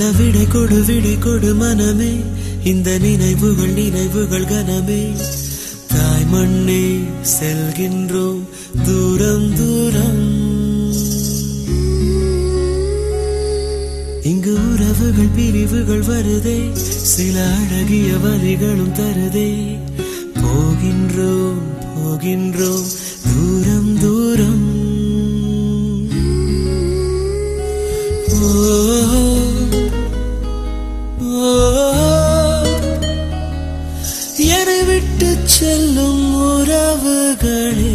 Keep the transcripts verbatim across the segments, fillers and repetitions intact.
மெல்ல விடை கொடு விடை கொடு மனமே, இந்த நினைவுகள் நினைவுகள் கனமே. தாய் மண்ணே செல்கின்றோம் தூரம் தூரம். இங்கு உறவுகள் பிரிவுகள் வருதே, சில அழகிய வரிகளும் தருதே. போகின்றோம் போகின்றோம் தூரம் தூரம். என்னை விட்டு செல்லும் உறவுகளே,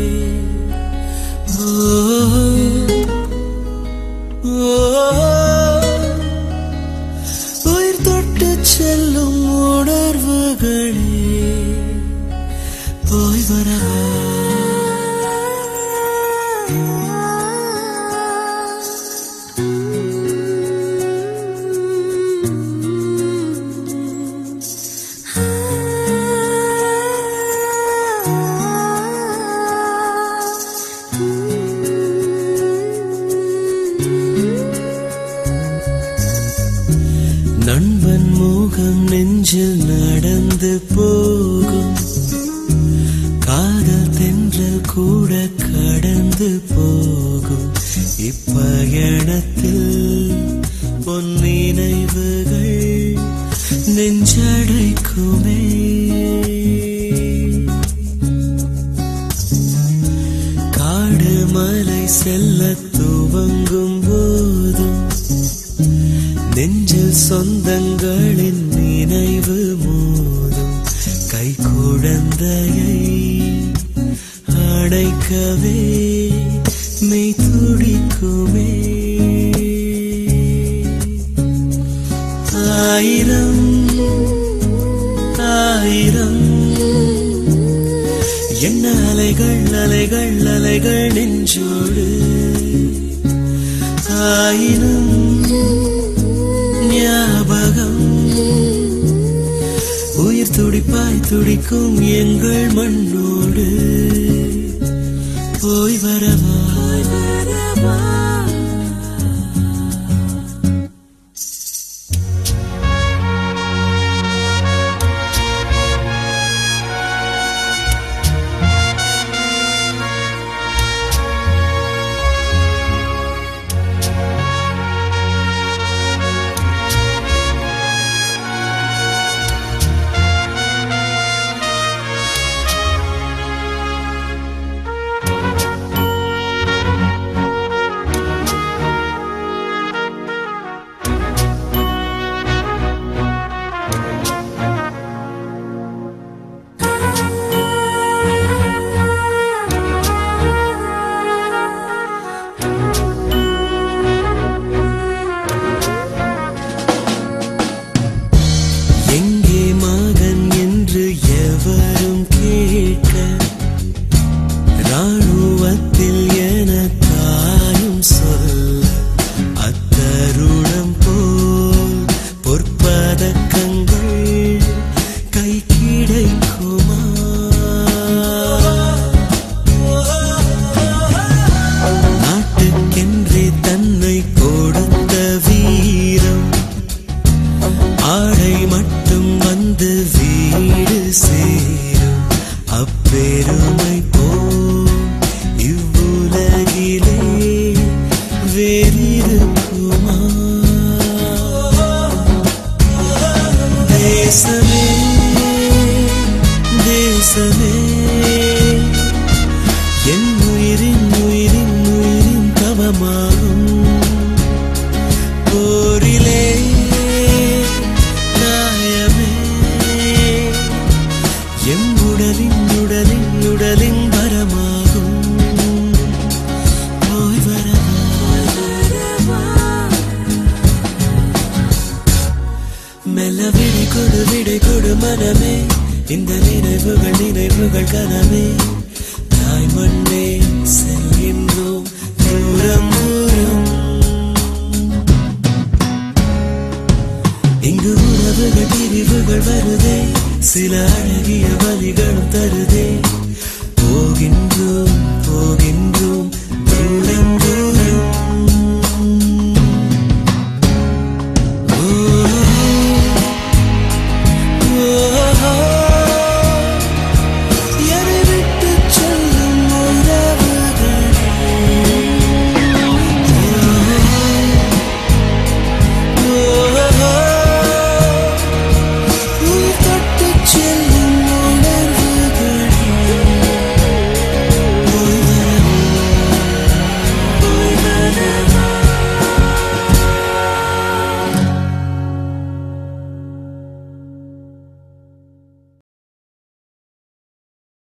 உயிர் தொட்டு செல்லும் உணர்வுகளே, போய் வரவா. நண்பன் முகம் நெஞ்சில் நடந்து போகும், காதல் தென்றல் கூட கடந்து போகும். இப்பயணத்தில் பொன் நினைவுகள் நெஞ்சடைக்குமே. காடு மலை செல்ல துவங்கும் போதும் நெஞ்சில் சொந்தங்களின் நினைவு மோதும். கை குழந்தையை அடைக்கவே மெய் துடிக்குமே. ஆயிரம் ஆயிரம் என்ன அலைகள் அலைகள் அலைகள் நெஞ்சோடு. ஆயிரம் ஞாபகம் உயிர் துடிப்பாய் துடிக்கும் எங்கள் மண்ணோடு. போய் வரவா வரவா. எவரும் கேட்க ராணுவத்தில் என தாயும் சொல்ல, அத்தருணம் போல் பொற்பதக்கங்கள் கை கிடைக்குமா? நாட்டுக்கென்றே தன்னை கொடுத்த வீரம், ஆடை மட்டும் வந்து வீடு சேரும். அப்பெருமை போல் இவ்வுலகிலே வேறிருக்குமா? தேசமே தேசமே என் உயிரின் உயிரின் உயிரின் தவமாகும். போரிலே எம்முடலின் உடலின் உடலின் வரமாகும். போய் வரவா. மெல்ல விடை கொடு விடை கொடு மனமே, இந்த நினைவுகள் நினைவுகள் கனமே. தாய் மண்ணே செல்கின்றோம் தூரம் தூரம். இங்கு உறவுகள் பிரிவுகள் வருதே, சில அழகிய வலிகளும் தருதே. போகின்றோம் போகின்றோம்